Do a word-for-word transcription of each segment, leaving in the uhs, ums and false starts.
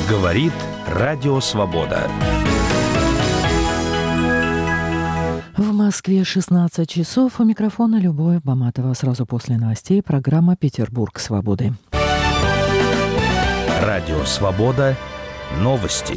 Говорит Радио Свобода. В Москве шестнадцать часов. У микрофона Любовь Баматова. Сразу после новостей программа «Петербург свободы». Радио Свобода. Новости.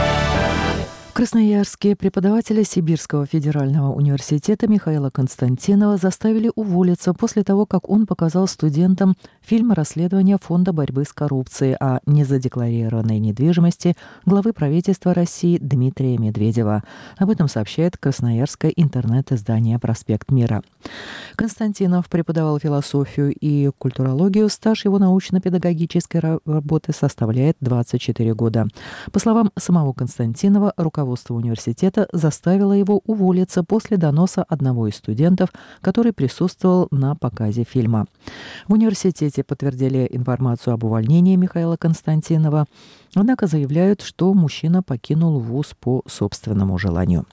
В Красноярске преподавателя Сибирского федерального университета Михаила Константинова заставили уволиться после того, как он показал студентам фильм расследования Фонда борьбы с коррупцией о незадекларированной недвижимости главы правительства России Дмитрия Медведева. Об этом сообщает красноярское интернет-издание «Проспект Мира». Константинов преподавал философию и культурологию. Стаж его научно-педагогической работы составляет двадцать четыре года. По словам самого Константинова, руководство Руководство университета заставило его уволиться после доноса одного из студентов, который присутствовал на показе фильма. В университете подтвердили информацию об увольнении Михаила Константинова, однако заявляют, что мужчина покинул вуз по собственному желанию.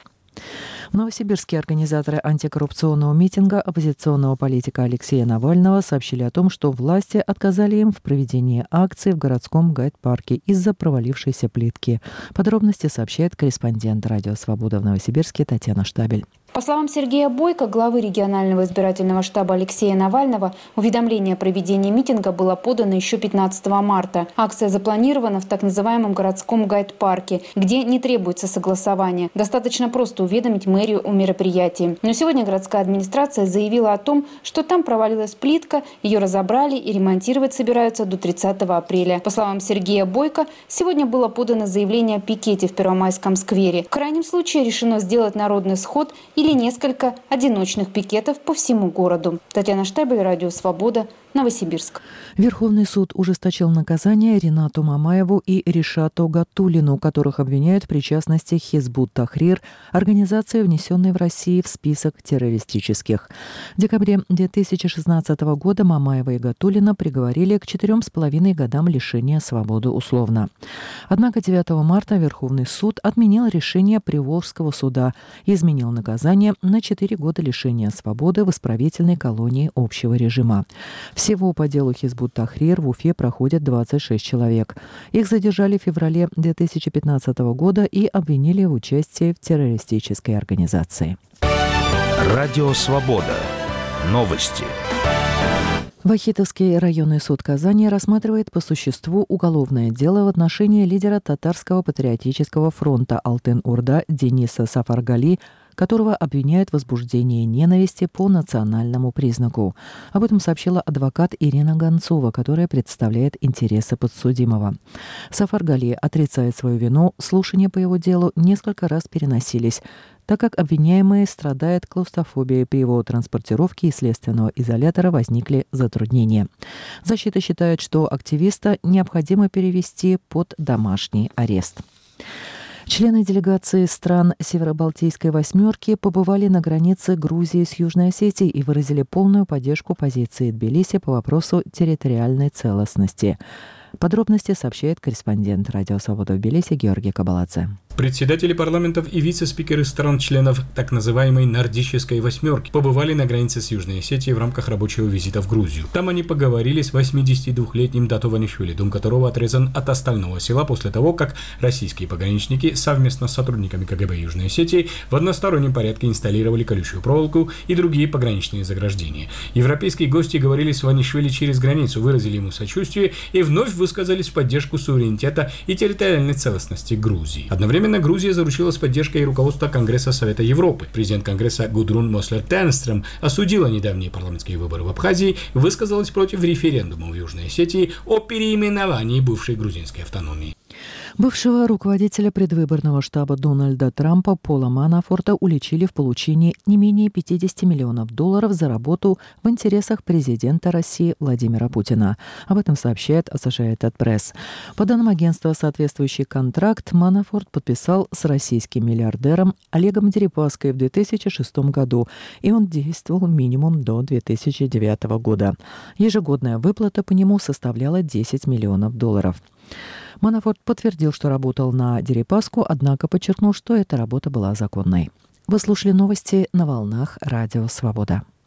В Новосибирске организаторы антикоррупционного митинга оппозиционного политика Алексея Навального сообщили о том, что власти отказали им в проведении акции в городском гайд-парке из-за провалившейся плитки. Подробности сообщает корреспондент Радио Свобода в Новосибирске Татьяна Штабель. По словам Сергея Бойко, главы регионального избирательного штаба Алексея Навального, уведомление о проведении митинга было подано еще пятнадцатого марта. Акция запланирована в так называемом городском гайд-парке, где не требуется согласование. Достаточно просто уведомить мэрию о мероприятии. Но сегодня городская администрация заявила о том, что там провалилась плитка, ее разобрали и ремонтировать собираются до тридцатого апреля. По словам Сергея Бойко, сегодня было подано заявление о пикете в Первомайском сквере. В крайнем случае решено сделать народный сход или несколько одиночных пикетов по всему городу. Татьяна Штабель, Радио Свобода, Новосибирск. Верховный суд ужесточил наказание Ринату Мамаеву и Ришату Гатулину, которых обвиняют в причастности к Хизбут Тахрир, организации, внесенной в Россию в список террористических. В декабре две тысячи шестнадцатого года Мамаева и Гатулина приговорили к четырем с половиной годам лишения свободы условно. Однако девятого марта Верховный суд отменил решение Приволжского суда и изменил наказание на четыре года лишения свободы в исправительной колонии общего режима. Всего по делу Хизбут Тахрир в Уфе проходят двадцать шесть человек. Их задержали в феврале две тысячи пятнадцатого года и обвинили в участии в террористической организации. Радио Свобода. Новости. Вахитовский районный суд Казани рассматривает по существу уголовное дело в отношении лидера Татарского патриотического фронта Алтын-Орда Дениса Сафаргали, которого обвиняют в возбуждении ненависти по национальному признаку. Об этом сообщила адвокат Ирина Гонцова, которая представляет интересы подсудимого. Сафаргали отрицает свою вину, слушания по его делу несколько раз переносились, так как обвиняемый страдает клаустрофобией. При его транспортировке из следственного изолятора возникли затруднения. Защита считает, что активиста необходимо перевести под домашний арест. Члены делегации стран Северобалтийской восьмерки побывали на границе Грузии с Южной Осетией и выразили полную поддержку позиции Тбилиси по вопросу территориальной целостности. Подробности сообщает корреспондент Радио Свобода в Тбилиси Георгий Кабаладзе. Председатели парламентов и вице-спикеры стран-членов так называемой «Нордической восьмерки» побывали на границе с Южной Осетией в рамках рабочего визита в Грузию. Там они поговорили с восьмидесятидвухлетним Дато Ванишвили, дом которого отрезан от остального села после того, как российские пограничники совместно с сотрудниками ка гэ бэ Южной Осетии в одностороннем порядке инсталлировали колючую проволоку и другие пограничные заграждения. Европейские гости говорили с Ванишвили через границу, выразили ему сочувствие и вновь высказались в поддержку суверенитета и территориальной целостности Грузии. Одновременно Грузия заручилась поддержкой руководства Конгресса Совета Европы. Президент Конгресса Гудрун Мослер-Тенстрем осудила недавние парламентские выборы в Абхазии, высказалась против референдума в Южной Осетии о переименовании бывшей грузинской автономии. Бывшего руководителя предвыборного штаба Дональда Трампа Пола Манафорта уличили в получении не менее пятьдесят миллионов долларов за работу в интересах президента России Владимира Путина. Об этом сообщает Associated Press. По данным агентства, соответствующий контракт Манафорт подписал с российским миллиардером Олегом Дерипаской в две тысячи шестом году, и он действовал минимум до две тысячи девятого года. Ежегодная выплата по нему составляла десять миллионов долларов. Манафорт подтвердил, что работал на Дерипаску, однако подчеркнул, что эта работа была законной. Вы слушали новости на волнах Радио Свобода.